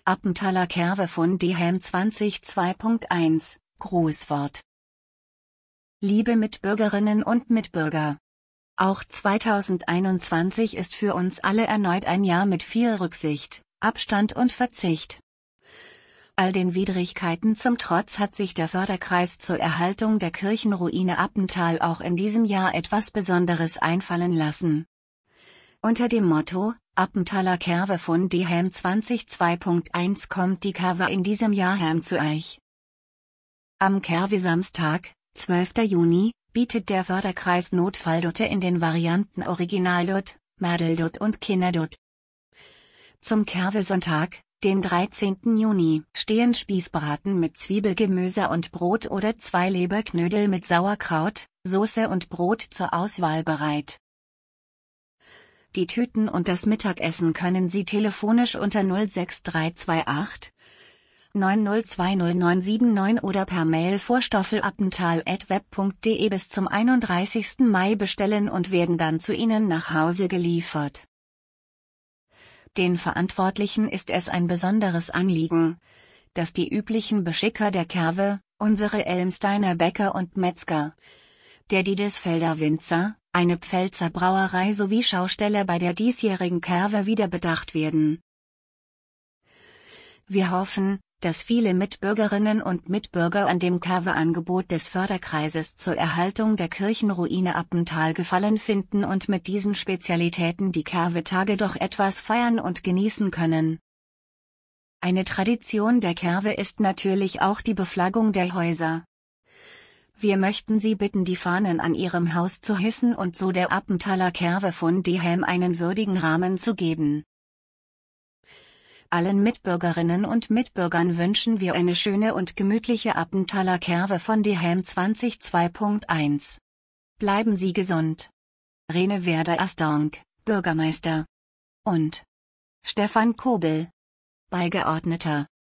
Appentaler Kerwe von Dehem 20.2.1, Grußwort. Liebe Mitbürgerinnen und Mitbürger. Auch 2021 ist für uns alle erneut ein Jahr mit viel Rücksicht, Abstand und Verzicht. All den Widrigkeiten zum Trotz hat sich der Förderkreis zur Erhaltung der Kirchenruine Appental auch in diesem Jahr etwas Besonderes einfallen lassen. Unter dem Motto Appentaler Kerwe von Dehem 20.2.1 kommt die Kerwe in diesem Jahr heim zu euch. Am Kerwe-Samstag, 12. Juni, bietet der Förderkreis Notfalldutte in den Varianten Originaldutt, Mädeldutt und Kinderdutt. Zum Kerwe-Sonntag, den 13. Juni, stehen Spießbraten mit Zwiebelgemüse und Brot oder 2 Leberknödel mit Sauerkraut, Soße und Brot zur Auswahl bereit. Die Tüten und das Mittagessen können Sie telefonisch unter 06328 9020979 oder per Mail vorstoffel@appental@web.de bis zum 31. Mai bestellen und werden dann zu Ihnen nach Hause geliefert. Den Verantwortlichen ist es ein besonderes Anliegen, dass die üblichen Beschicker der Kerwe, unsere Elmsteiner Bäcker und Metzger, der Diedesfelder Winzer, eine Pfälzer Brauerei sowie Schausteller bei der diesjährigen Kerwe wieder bedacht werden. Wir hoffen, dass viele Mitbürgerinnen und Mitbürger an dem Kerwe-Angebot des Förderkreises zur Erhaltung der Kirchenruine Appental Gefallen finden und mit diesen Spezialitäten die Kerwe-Tage doch etwas feiern und genießen können. Eine Tradition der Kerwe ist natürlich auch die Beflaggung der Häuser. Wir möchten Sie bitten, die Fahnen an Ihrem Haus zu hissen und so der Appentaler Kerwe von Dehem einen würdigen Rahmen zu geben. Allen Mitbürgerinnen und Mitbürgern wünschen wir eine schöne und gemütliche Appentaler Kerwe von Dehem 20.2.1. Bleiben Sie gesund. Rene Werder-Astonk, Bürgermeister. Und Stefan Kobel, Beigeordneter.